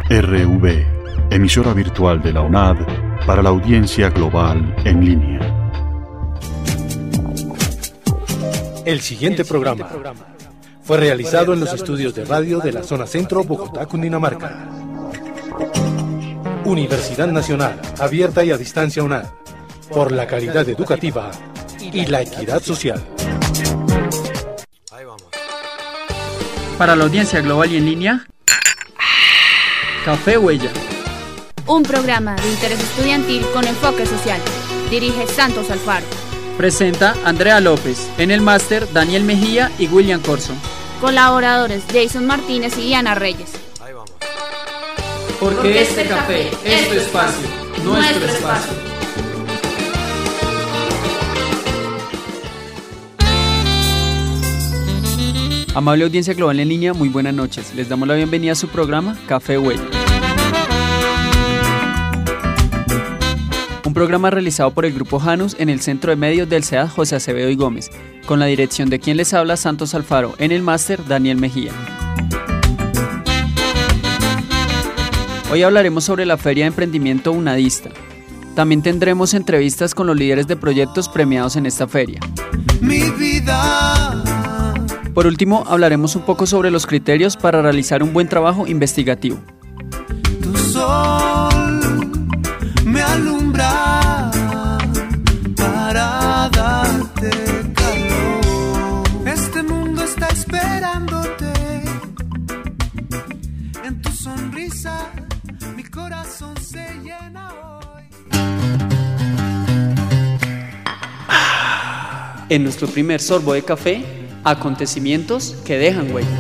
RV, emisora virtual de la UNAD para la audiencia global en línea. El siguiente programa fue realizado en los estudios de radio de la zona centro, Bogotá, Cundinamarca. Universidad Nacional, abierta y a distancia UNAD, por la calidad educativa y la equidad social. Para la audiencia global y en línea, Café Huella. Un programa de interés estudiantil con enfoque social. Dirige Santos Alfaro. Presenta Andrea López. En el máster, Daniel Mejía y William Corso. Colaboradores Jason Martínez y Diana Reyes. Porque este café es tu espacio, nuestro espacio. Amable audiencia global en línea, muy buenas noches. Les damos la bienvenida a su programa Café Huella. Un programa realizado por el Grupo Janus en el Centro de Medios del CEAD José Acevedo y Gómez, con la dirección de quien les habla, Santos Alfaro, en el máster, Daniel Mejía. Hoy hablaremos sobre la Feria de Emprendimiento UNADista. También tendremos entrevistas con los líderes de proyectos premiados en esta feria. Mi vida. Por último, hablaremos un poco sobre los criterios para realizar un buen trabajo investigativo. Tu sol me alumbra para darte calor. Este mundo está esperándote. En tu sonrisa mi corazón se llena hoy. En nuestro primer sorbo de café, acontecimientos que dejan huella.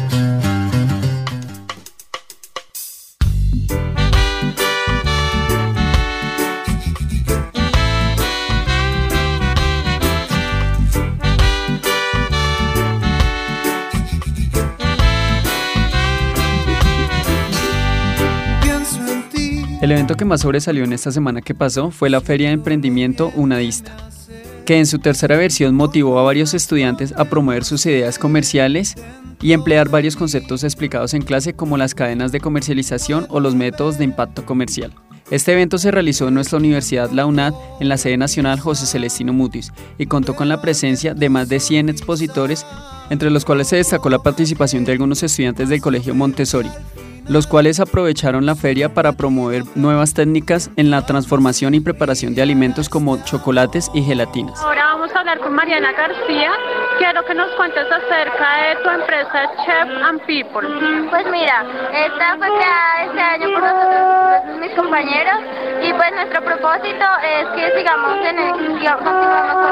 El evento que más sobresalió en esta semana que pasó fue la Feria de Emprendimiento UNADista, que en su tercera versión motivó a varios estudiantes a promover sus ideas comerciales y emplear varios conceptos explicados en clase como las cadenas de comercialización o los métodos de impacto comercial. Este evento se realizó en nuestra universidad, la UNAD, en la sede nacional José Celestino Mutis, y contó con la presencia de más de 100 expositores, entre los cuales se destacó la participación de algunos estudiantes del Colegio Montessori, los cuales aprovecharon la feria para promover nuevas técnicas en la transformación y preparación de alimentos como chocolates y gelatinas. Ahora vamos a hablar con Mariana García. Quiero que nos cuentes acerca de tu empresa Chef and People. Pues mira, esta fue creada este año por nosotros, mis compañeros, y pues nuestro propósito es que sigamos continuamos con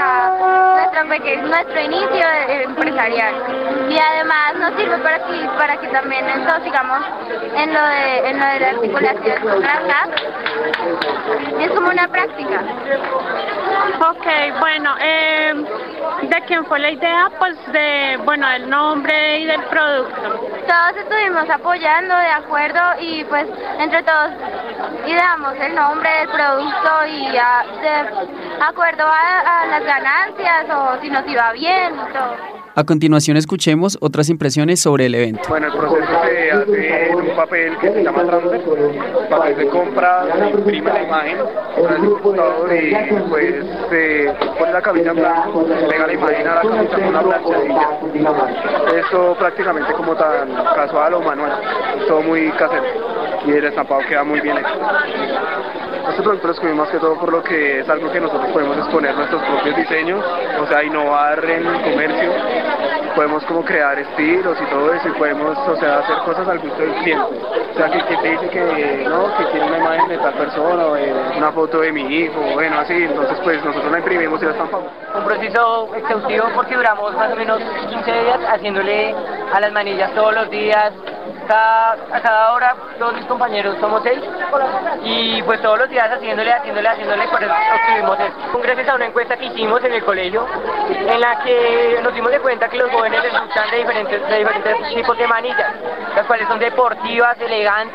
nuestro inicio empresarial, y además nos sirve para que también entonces sigamos en lo de la articulación con la UNAD. Es como una práctica. Ok, bueno, ¿de quién fue la idea? Pues del nombre y del producto. Todos estuvimos apoyando de acuerdo, y pues entre todos ideamos el nombre del producto y de acuerdo a las ganancias o si nos iba bien y todo. A continuación escuchemos otras impresiones sobre el evento. Bueno, el proceso se hace en un papel que se llama transfer, papel de compra, se imprime la imagen con el computador y pues se pone la camisa en blanco, se pega la imagen a la camisa con una planchadilla. Esto prácticamente como tan casual o manual, es todo muy casero y el estampado queda muy bien hecho. Este producto lo escogimos más que todo por lo que es algo que nosotros podemos exponer nuestros propios diseños, o sea, innovar en el comercio, podemos como crear estilos y todo eso, y podemos, o sea, hacer cosas al gusto del cliente. O sea, que te dice que no, que quiere una imagen de tal persona, o una foto de mi hijo, bueno, así, entonces pues nosotros la imprimimos y la estampamos. Un proceso exhaustivo porque duramos más o menos 15 días haciéndole a las manillas todos los días. A cada hora, todos mis compañeros somos 6, y pues todos los días haciéndole, por eso obtuvimos esto. Gracias a una encuesta que hicimos en el colegio, en la que nos dimos de cuenta que los jóvenes les gustan de diferentes tipos de manillas, las cuales son deportivas, elegantes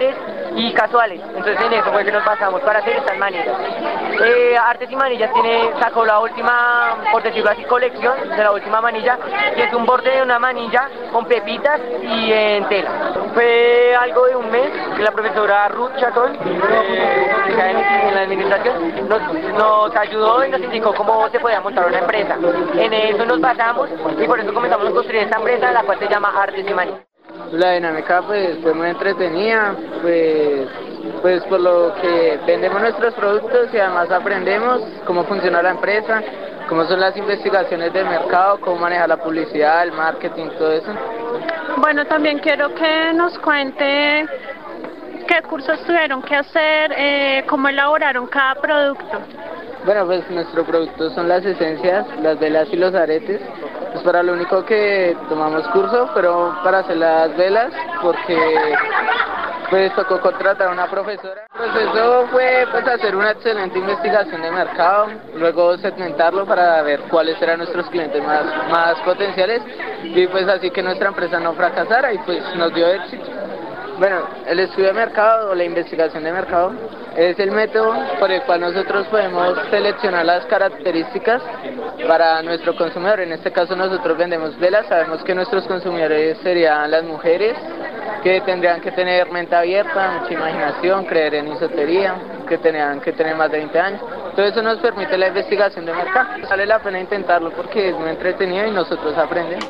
y casuales. Entonces en eso fue que nos basamos para hacer estas manillas. Artes y Manillas sacó la última, por decirlo así, colección de la última manilla, que es un borde de una manilla con pepitas y en tela. Fue algo de un mes que la profesora Ruth Chacón, en la administración, nos ayudó y nos indicó cómo se podía montar una empresa. En eso nos basamos y por eso comenzamos a construir esta empresa, la cual se llama Artes y Manillas. La dinámica pues fue muy entretenida, pues por lo que vendemos nuestros productos y además aprendemos cómo funciona la empresa, cómo son las investigaciones de mercado, cómo manejar la publicidad, el marketing, todo eso. Bueno, también quiero que nos cuente qué cursos tuvieron que hacer, cómo elaboraron cada producto. Bueno, pues nuestro producto son las esencias, las velas y los aretes. Pues para lo único que tomamos curso, pero para hacer las velas, porque pues tocó contratar a una profesora. El proceso fue pues hacer una excelente investigación de mercado, luego segmentarlo para ver cuáles eran nuestros clientes más potenciales y pues así que nuestra empresa no fracasara y pues nos dio éxito. Bueno, el estudio de mercado o la investigación de mercado es el método por el cual nosotros podemos seleccionar las características para nuestro consumidor. En este caso nosotros vendemos velas, sabemos que nuestros consumidores serían las mujeres, que tendrían que tener mente abierta, mucha imaginación, creer en esotería, que tendrían que tener más de 20 años. Todo eso nos permite la investigación de mercado. Vale la pena intentarlo porque es muy entretenido y nosotros aprendemos.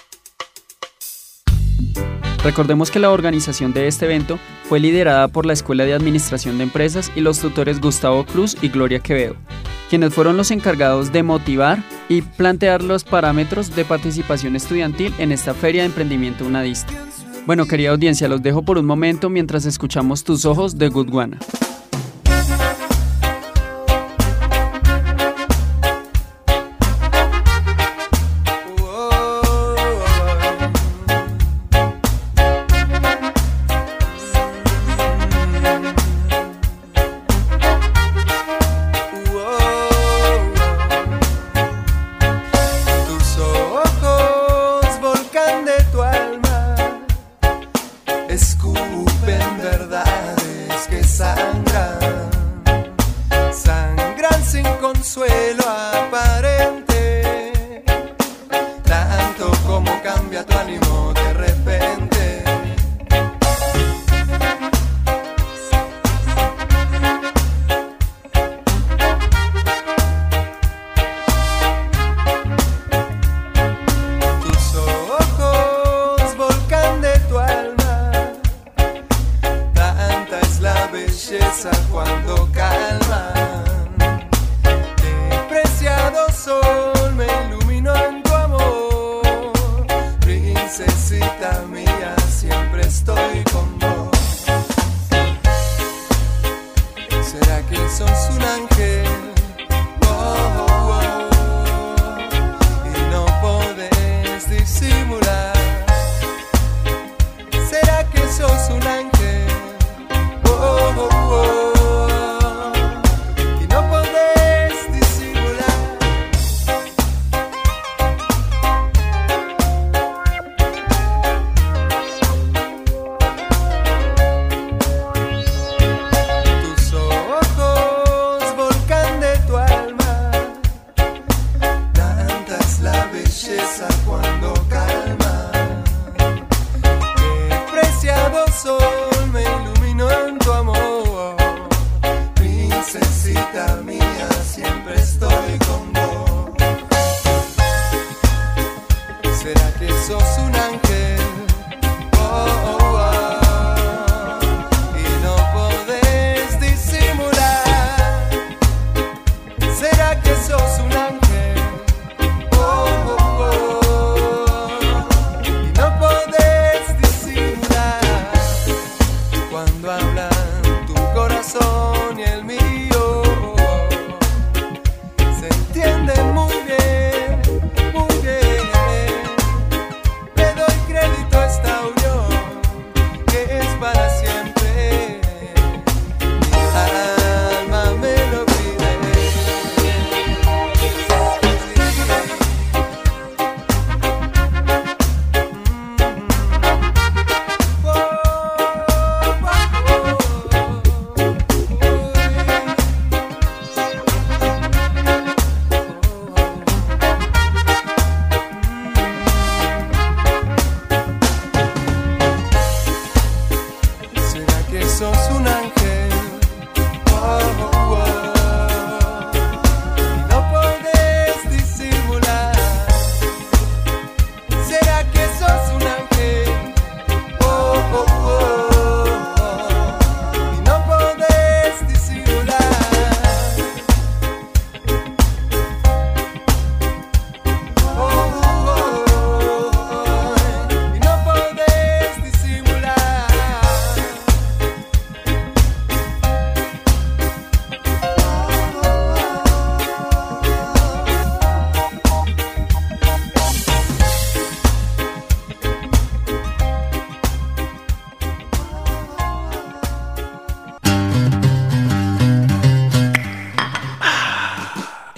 Recordemos que la organización de este evento fue liderada por la Escuela de Administración de Empresas y los tutores Gustavo Cruz y Gloria Quevedo, quienes fueron los encargados de motivar y plantear los parámetros de participación estudiantil en esta Feria de Emprendimiento Unadista. Bueno, querida audiencia, los dejo por un momento mientras escuchamos Tus Ojos de Gudwana. Escupen verdades que sangran sin consuelo aparente, tanto como cambia tu ánimo de repente. Tus ojos, volcán de tu alma, tanta es la belleza cuando calman. Qué preciado sol me iluminó en tu amor, princesita mía, siempre estoy con vos. ¿Será que sos un ángel? Oh, oh, oh, y no podés disimular. ¿Será que sos un ángel? Oh, oh, oh, y no podés disimular.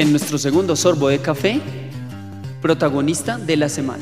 En nuestro segundo sorbo de café, protagonista de la semana.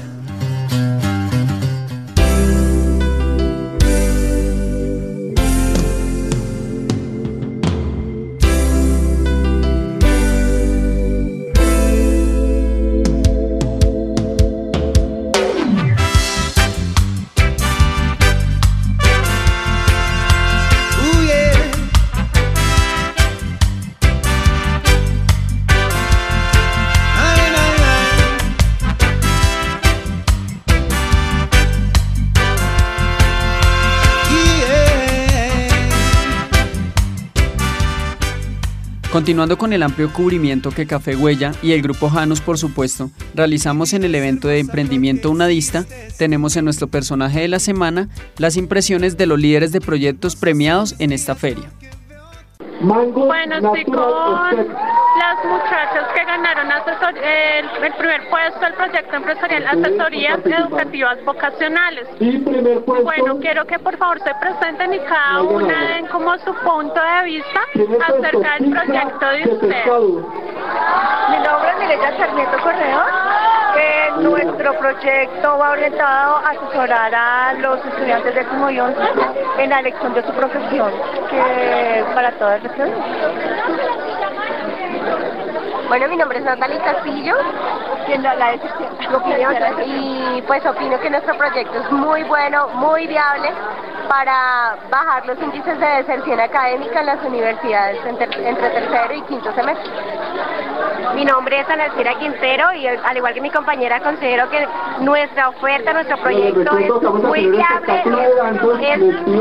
Continuando con el amplio cubrimiento que Café Huella y el Grupo Janus, por supuesto, realizamos en el evento de emprendimiento unadista, tenemos en nuestro personaje de la semana las impresiones de los líderes de proyectos premiados en esta feria. Bueno, estoy con las muchachas que ganaron el primer puesto del proyecto empresarial Asesorías Educativas Vocacionales. Bueno, quiero que por favor se presenten y cada una den como su punto de vista acerca del proyecto de ustedes. Mi nombre es Mireya Sarmiento Corredor. Nuestro proyecto va orientado a asesorar a los estudiantes de Como y 11 en la elección de su profesión, que para todas las personas. Bueno, mi nombre es Natalie Castillo, y pues opino que nuestro proyecto es muy bueno, muy viable para bajar los índices de deserción académica en las universidades entre tercero y quinto semestre. Mi nombre es Ana Elcira Quintero y al igual que mi compañera considero que nuestra oferta, nuestro proyecto es muy viable, es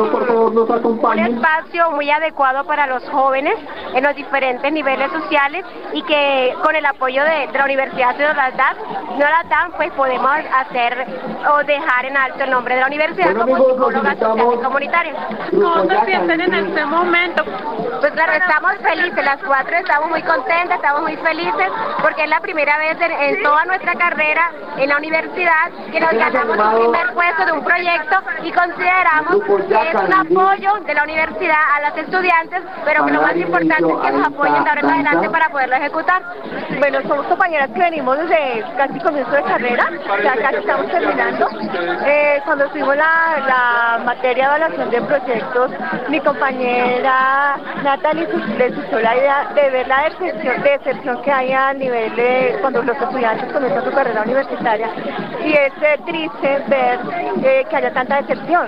un espacio muy adecuado para los jóvenes en los diferentes niveles sociales y que con el apoyo de la Universidad de no la dan, pues podemos hacer o dejar en alto el nombre de la universidad como psicólogas sociales y comunitarias. ¿Cómo se sienten en este momento? Pues claro, estamos felices, las cuatro estamos muy contentas, estamos muy felices porque es la primera vez en toda nuestra carrera en la universidad que nos ganamos un primer puesto de un proyecto y consideramos que es un apoyo de la universidad a las estudiantes, pero que lo más importante es que nos apoyen de ahora en adelante para poderlo ejecutar. Bueno, somos compañeras que venimos desde casi comienzo de carrera, ya casi estamos terminando. Cuando estuvimos la materia de evaluación de proyectos, mi compañera Natalie les hizo la idea de ver la decepción que hay a nivel de cuando los estudiantes comienzan su carrera universitaria, y es triste ver que haya tanta decepción.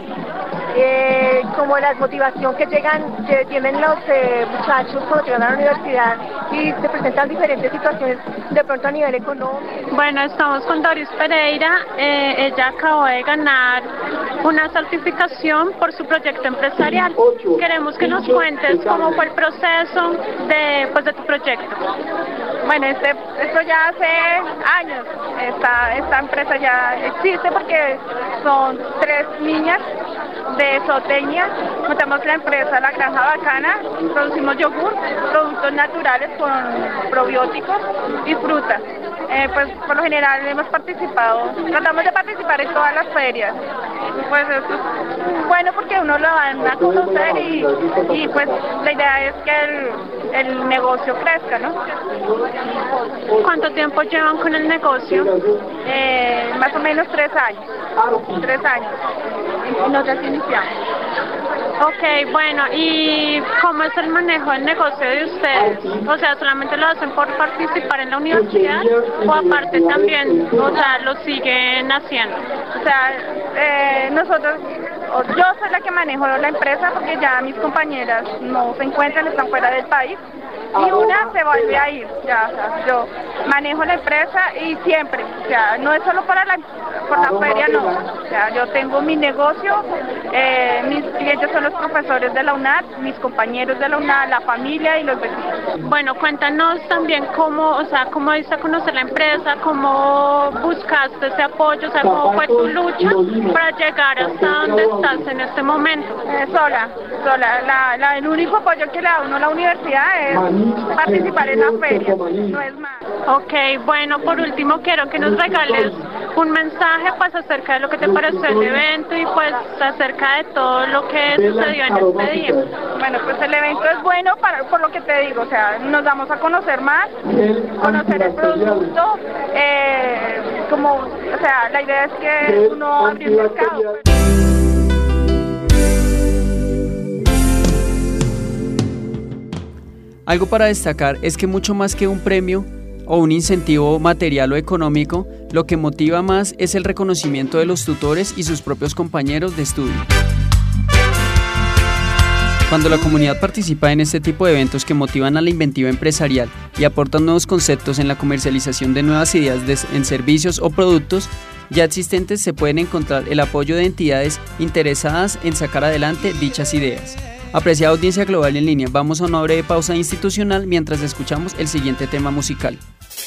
Como la motivación que tienen los muchachos cuando llegan a la universidad y se presentan diferentes situaciones de pronto a nivel económico. Bueno, estamos con Doris Pereira, ella acabó de ganar una certificación por su proyecto empresarial. Queremos que nos cuentes cómo fue el proceso de tu proyecto. Bueno, esto ya hace años, esta empresa ya existe porque son 3 niñas de zootecnia. Montamos la empresa La Granja Bacana, producimos yogur, productos naturales con probióticos y frutas. Pues por lo general tratamos de participar en todas las ferias. Pues esto es bueno porque uno lo van a conocer y pues la idea es que el negocio crezca, ¿no? ¿Cuánto tiempo llevan con el negocio? Más o menos 3 años. 3 años. Y nosotros iniciamos. Ok, bueno, ¿y cómo es el manejo del negocio de ustedes? O sea, ¿solamente lo hacen por participar en la universidad o aparte también, lo siguen haciendo? O sea, yo soy la que manejo la empresa porque ya mis compañeras no se encuentran, están fuera del país. Y una se vuelve a ir, yo manejo la empresa y siempre, no es solo por la feria, no, yo tengo mi negocio, mis clientes son los profesores de la UNAD, mis compañeros de la UNAD, la familia y los vecinos. Bueno, cuéntanos también cómo diste a conocer la empresa, cómo buscaste ese apoyo, cómo fue tu lucha para llegar hasta donde estás en este momento. Sola, el único apoyo que le da uno a la universidad es participar en la feria, no es más. Ok, bueno, por último quiero que nos regales un mensaje pues acerca de lo que te pareció el evento y pues acerca de todo lo que sucedió en este día. Bueno, pues el evento es bueno por lo que te digo, o sea, nos damos a conocer más, conocer el producto, o sea, la idea es que uno abrir el mercado. Algo para destacar es que mucho más que un premio o un incentivo material o económico, lo que motiva más es el reconocimiento de los tutores y sus propios compañeros de estudio. Cuando la comunidad participa en este tipo de eventos que motivan a la inventiva empresarial y aportan nuevos conceptos en la comercialización de nuevas ideas en servicios o productos ya existentes, se pueden encontrar el apoyo de entidades interesadas en sacar adelante dichas ideas. Apreciada audiencia global en línea, vamos a una breve pausa institucional mientras escuchamos el siguiente tema musical.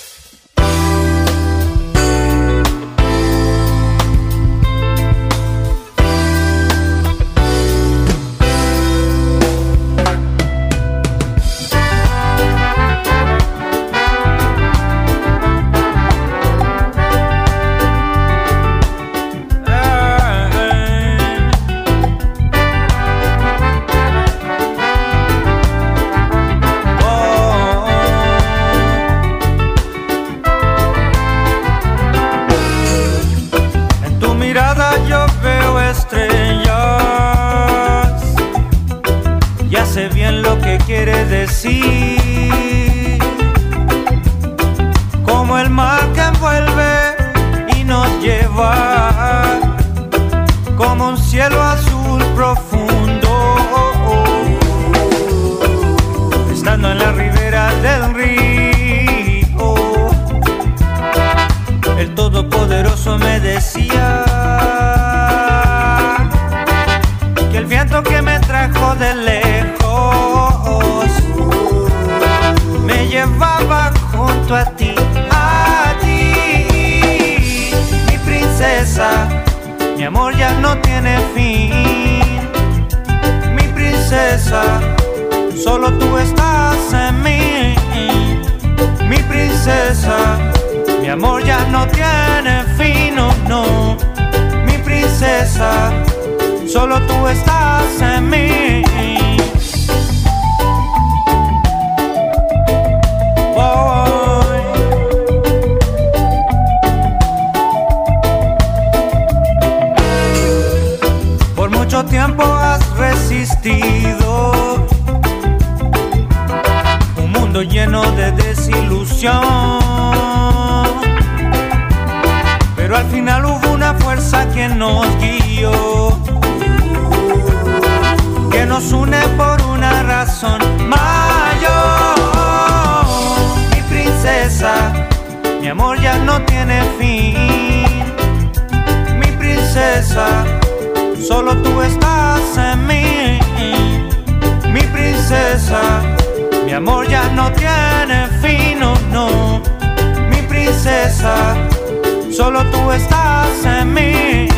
Como el mar que envuelve y nos lleva, como un cielo azul profundo, estando en la ribera del río, el Todopoderoso me decía que el viento que me trajo de lejos me llevaba junto a ti, mi princesa. Mi amor ya no tiene fin, mi princesa. Solo tú estás en mí, mi princesa. Mi amor ya no tiene fin, no, no, mi princesa. Solo tú estás en mí. Por mucho tiempo has resistido un mundo lleno de desilusión, pero al final hubo una fuerza que nos guió, que nos une por una razón mayor. Mi princesa, mi amor ya no tiene fin, mi princesa. Solo tú estás en mí, mi princesa. Mi amor ya no tiene fin, no, no, mi princesa. Solo tú estás en mí.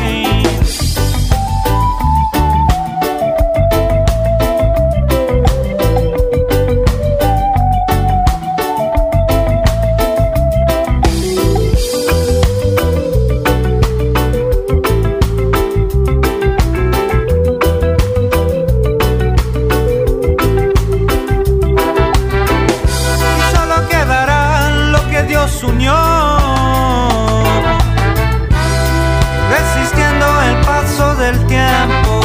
Unió, resistiendo el paso del tiempo.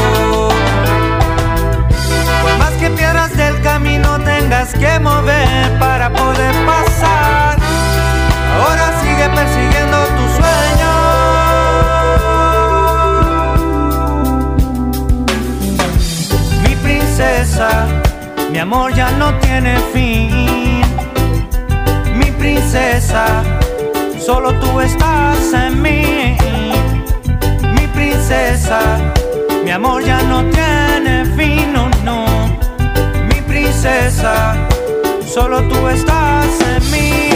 Por más que piedras del camino tengas que mover para poder pasar, ahora sigue persiguiendo tu sueño. Mi princesa, mi amor ya no tiene fin, mi princesa. Solo tú estás en mí, mi princesa. Mi amor ya no tiene fin, no, no, mi princesa. Solo tú estás en mí.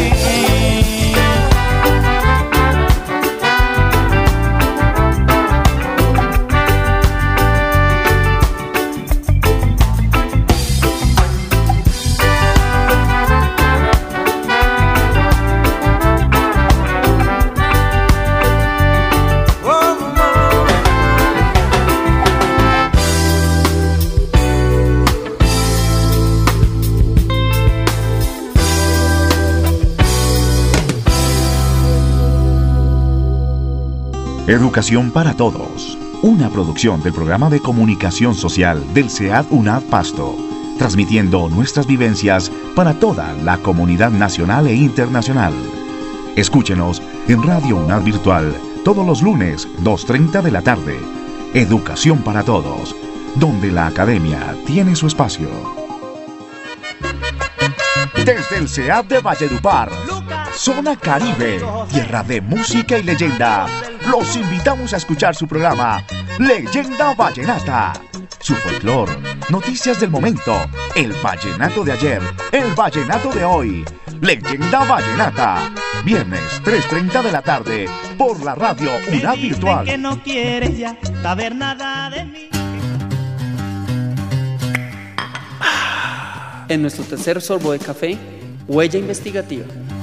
Educación para Todos, una producción del programa de comunicación social del SEAD UNAD Pasto, transmitiendo nuestras vivencias para toda la comunidad nacional e internacional. Escúchenos en Radio UNAD Virtual todos los lunes, 2:30 de la tarde. Educación para Todos, donde la academia tiene su espacio. Desde el SEAD de Valledupar, Zona Caribe, tierra de música y leyenda, los invitamos a escuchar su programa Leyenda Vallenata. Su folclor, noticias del momento, el vallenato de ayer, el vallenato de hoy. Leyenda Vallenata, viernes 3:30 de la tarde, por la radio UNAD Virtual. Que no quieres ya saber nada de mí. En nuestro tercer sorbo de café, Huella Investigativa.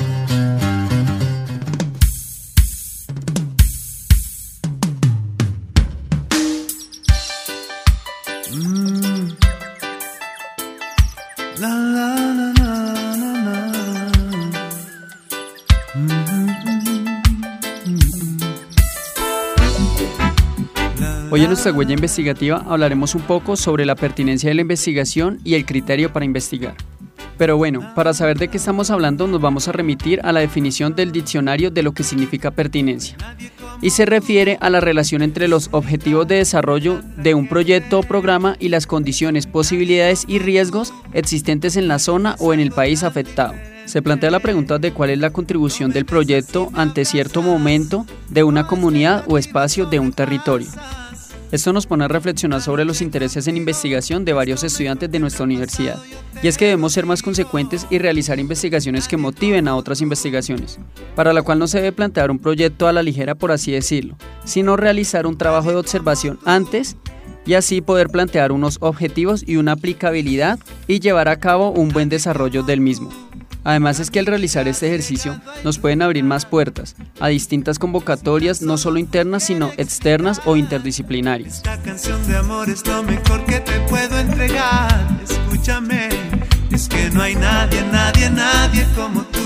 Hoy en nuestra huella investigativa hablaremos un poco sobre la pertinencia de la investigación y el criterio para investigar. Pero bueno, para saber de qué estamos hablando nos vamos a remitir a la definición del diccionario de lo que significa pertinencia. Y se refiere a la relación entre los objetivos de desarrollo de un proyecto o programa y las condiciones, posibilidades y riesgos existentes en la zona o en el país afectado. Se plantea la pregunta de cuál es la contribución del proyecto ante cierto momento de una comunidad o espacio de un territorio. Esto nos pone a reflexionar sobre los intereses en investigación de varios estudiantes de nuestra universidad. Y es que debemos ser más consecuentes y realizar investigaciones que motiven a otras investigaciones, para la cual no se debe plantear un proyecto a la ligera, por así decirlo, sino realizar un trabajo de observación antes y así poder plantear unos objetivos y una aplicabilidad y llevar a cabo un buen desarrollo del mismo. Además es que al realizar este ejercicio nos pueden abrir más puertas a distintas convocatorias, no solo internas sino externas o interdisciplinarias. Esta canción de amor es lo mejor que te puedo entregar. Escúchame, es que no hay nadie, nadie, nadie como tú.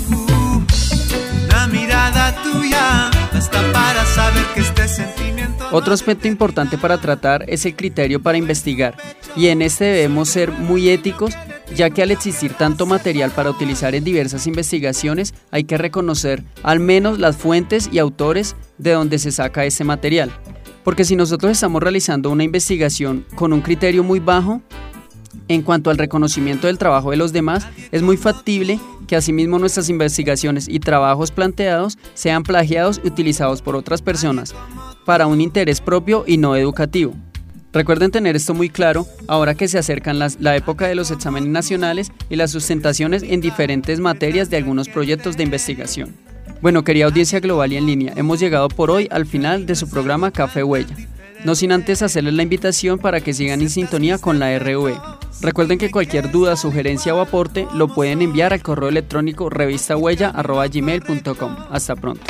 Una mirada tuya basta para saber que este sentimiento... Otro aspecto importante para tratar es el criterio para investigar, y en este debemos ser muy éticos, ya que al existir tanto material para utilizar en diversas investigaciones, hay que reconocer al menos las fuentes y autores de donde se saca ese material. Porque si nosotros estamos realizando una investigación con un criterio muy bajo, en cuanto al reconocimiento del trabajo de los demás, es muy factible que asimismo nuestras investigaciones y trabajos planteados sean plagiados y utilizados por otras personas para un interés propio y no educativo. Recuerden tener esto muy claro ahora que se acercan la época de los exámenes nacionales y las sustentaciones en diferentes materias de algunos proyectos de investigación. Bueno, querida audiencia global y en línea, hemos llegado por hoy al final de su programa Café Huella. No sin antes hacerles la invitación para que sigan en sintonía con la RV. Recuerden que cualquier duda, sugerencia o aporte lo pueden enviar al correo electrónico revistahuella@gmail.com. Hasta pronto.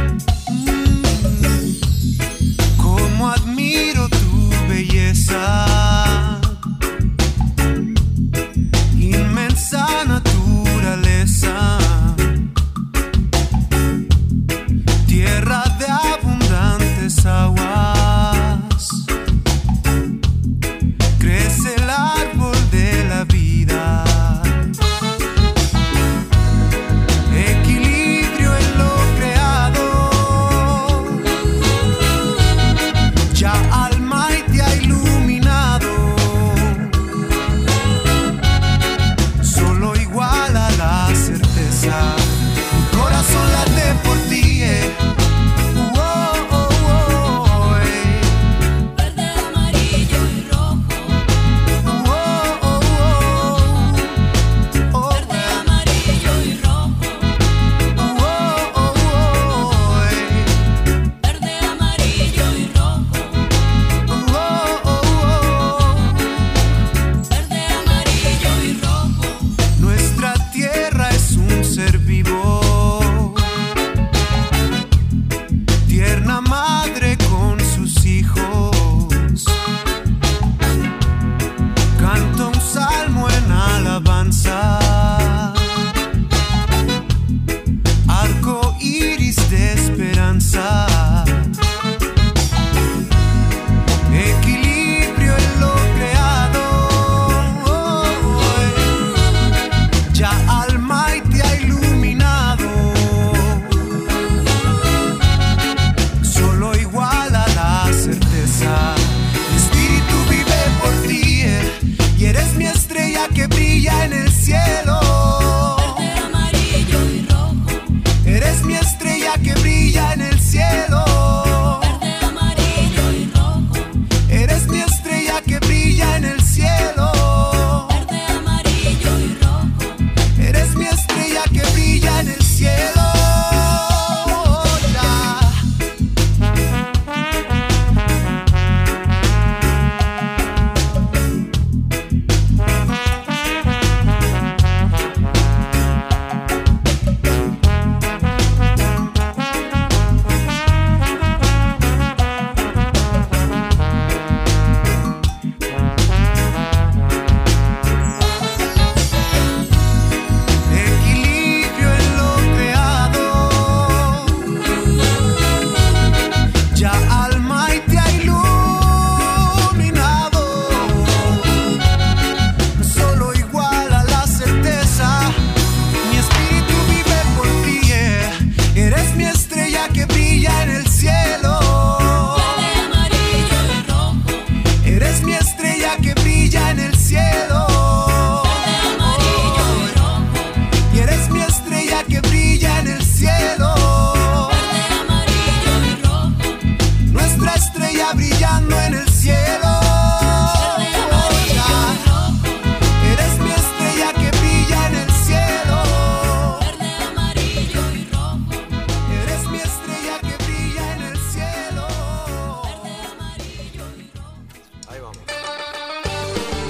Cómo admiro tu belleza.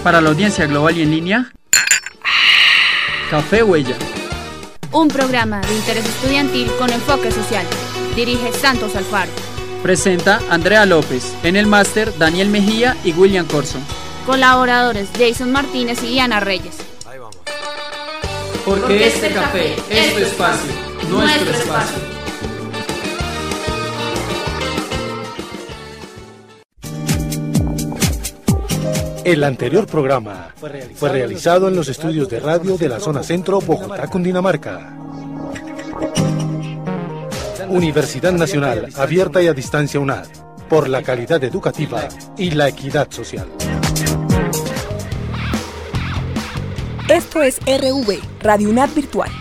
Para la audiencia global y en línea, Café Huella. Un programa de interés estudiantil con enfoque social. Dirige Santos Alfaro. Presenta Andrea López. En el máster, Daniel Mejía y William Corso. Colaboradores Jason Martínez y Diana Reyes. Porque este café es tu espacio, nuestro espacio. El anterior programa fue realizado en los estudios de radio de la zona centro, Bogotá, Cundinamarca. Universidad Nacional, abierta y a distancia UNAD, por la calidad educativa y la equidad social. Esto es RV, Radio UNAD Virtual.